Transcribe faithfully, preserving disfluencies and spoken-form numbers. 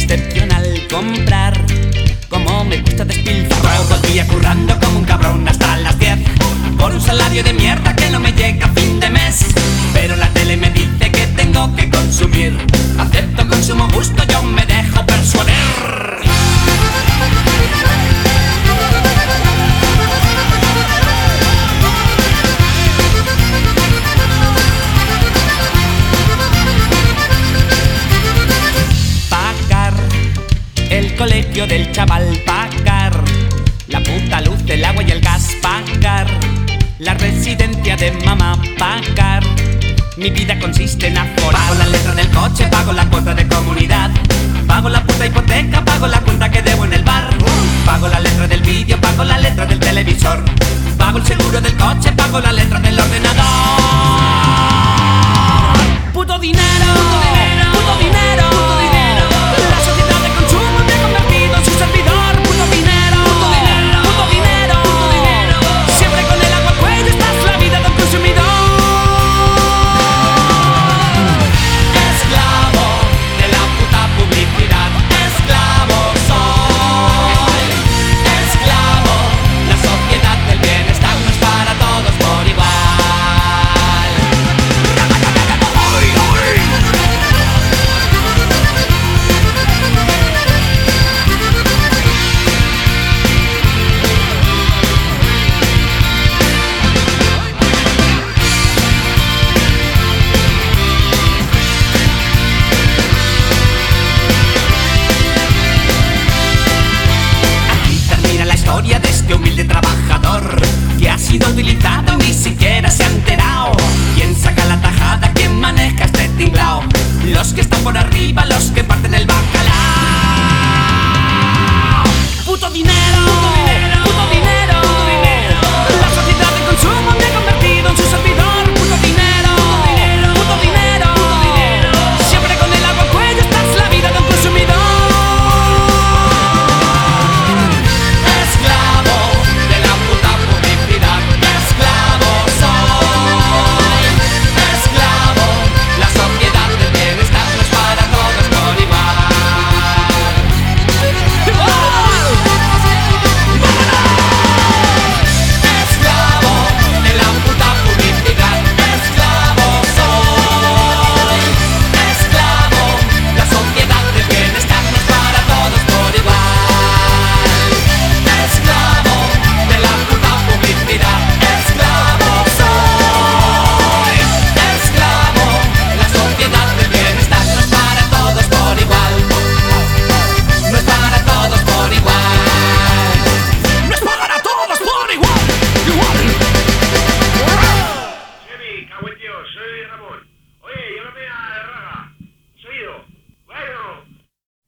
excepcional comprar. Como me gusta despilfarrar todo el día currando como un cabrón hasta las diez por un salario de mierda que no me llega a fin de mes. Pero la tele me dice que tengo que consumir. Acepto, consumo, gusto, yo me dejo persuadir. Pagar el colegio del chaval, pagar la puta luz, el agua y el gas, pagar la residencia de mamá, pagar. Mi vida consiste en aforar. Pago la letra del coche, pago la cuota de comunidad, pago la puta hipoteca, pago la cuenta que debo en el bar, pago la letra del vídeo, pago la letra del televisor, pago el seguro del coche, pago la letra del ordenador. Puto dinero, puto dinero, puto dinero, puto dinero. La sociedad de consumo me ha convertido en su servidor. Puto dinero, puto dinero, puto dinero, puto dinero. Siempre con el agua al cuello, esta es la vida del consumidor. Esclavo de la puta publicidad, esclavo soy, esclavo. La sociedad del bienestar no es para todos por igual. De este humilde trabajador que ha sido utilizado y ni siquiera se ha enterado. ¿Quién saca la tajada? ¿Quién maneja este tinglao? Los que están por arriba, los que parten el bacalao.